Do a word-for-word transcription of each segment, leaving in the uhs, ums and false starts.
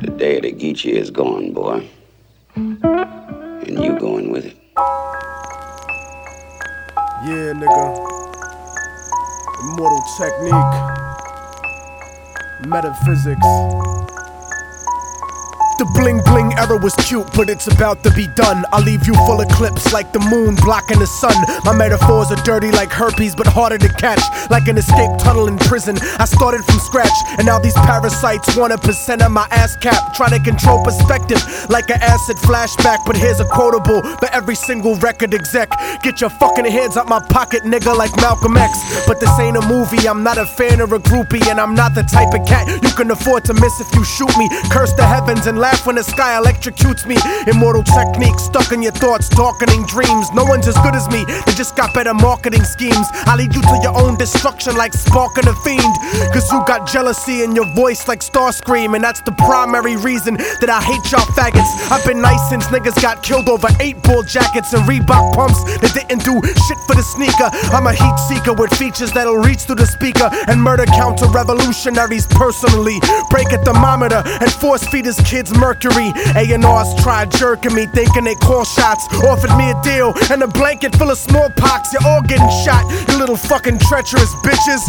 The day of the Geechee is gone, boy. And you going with it. Yeah, nigga. Immortal technique. Metaphysics. The bling bling era was cute, but it's about to be done. I'll leave you full of clips like the moon blocking the sun. My metaphors are dirty like herpes, but harder to catch. Like an escape tunnel in prison. I started from scratch, and now these parasites want a percent of my ass cap. Trying to control perspective like an acid flashback. But here's a quotable for every single record exec. Get your fucking hands out my pocket, nigga, like Malcolm X. But this ain't a movie, I'm not a fan or a groupie, and I'm not the type of cat you can afford to miss if you shoot me. Curse the heavens and laugh when the sky electrocutes me. Immortal technique stuck in your thoughts, darkening dreams. No one's as good as me, they just got better marketing schemes. I lead you to your own destruction like sparking a fiend. Cause you got jealousy in your voice like Starscream, and that's the primary reason that I hate y'all faggots. I've been nice since niggas got killed over eight ball jackets and Reebok pumps that didn't do shit for the sneaker. I'm a heat seeker with features that'll reach through the speaker and murder counter revolutionaries personally. Break a thermometer and force feed his kids mercury. A and R's tried jerking me, thinking they call shots. Offered me a deal and a blanket full of smallpox. You're all getting shot, you little fucking treacherous bitches.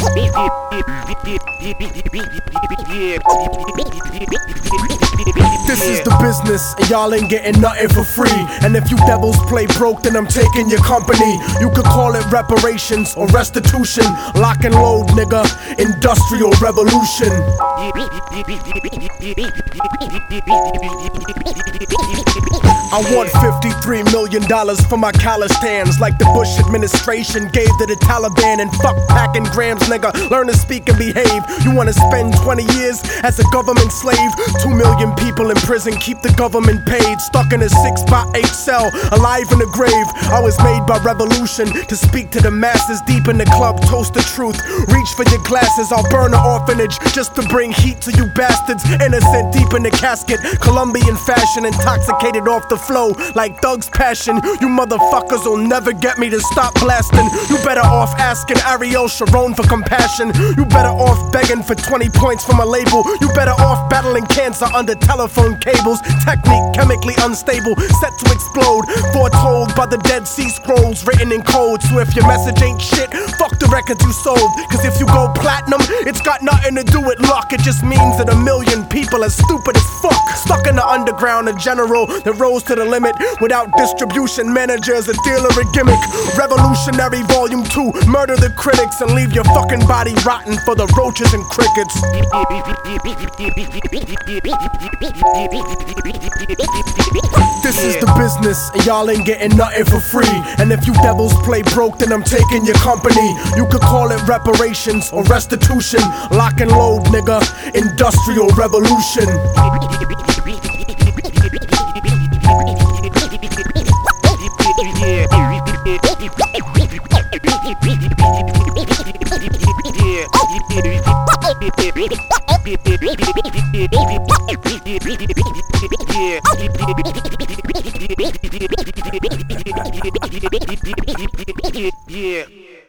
This is the business, and y'all ain't getting nothing for free. And if you devils play broke, then I'm taking your company. You could call it reparations or restitution. Lock and load, nigga. Industrial revolution. I want fifty-three million dollars for my calloused hands, like the Bush administration gave to the Taliban. And fuck packing grams, nigga, learn to speak and behave. You wanna spend twenty years as a government slave? Two million people in prison, keep the government paid. Stuck in a six by eight cell, alive in the grave. I was made by revolution to speak to the masses. Deep in the club, toast the truth. Reach for your glasses, I'll burn an orphanage just to bring heat to you bastards. Innocent deep in the casket, Colombian fashion, intoxicated off the flow like Thug's passion. You motherfuckers will never get me to stop blasting. You better off asking Ariel Sharon for compassion. You better off begging for twenty points from a label. You better off battling cancer under telephone cables. Technique chemically unstable, set to explode. Foretold by the Dead Sea Scrolls, written in code. So if your message ain't shit, fuck the records you sold. Cause if you go platinum, it's got nothing to do with luck. It just means that a million people are stupid as fuck. Stuck in the underground, a general that rose to the limit. Without distribution managers, a dealer, a gimmick. Revolutionary Volume two, murder the critics and leave your fucking body rotten for the roaches and crickets. This is the business, and y'all ain't getting nothing for free. And if you devils play broke, then I'm taking your company. You could call it reparations or restitution. Lock and load, nigga. Industrial revolution. Yeah.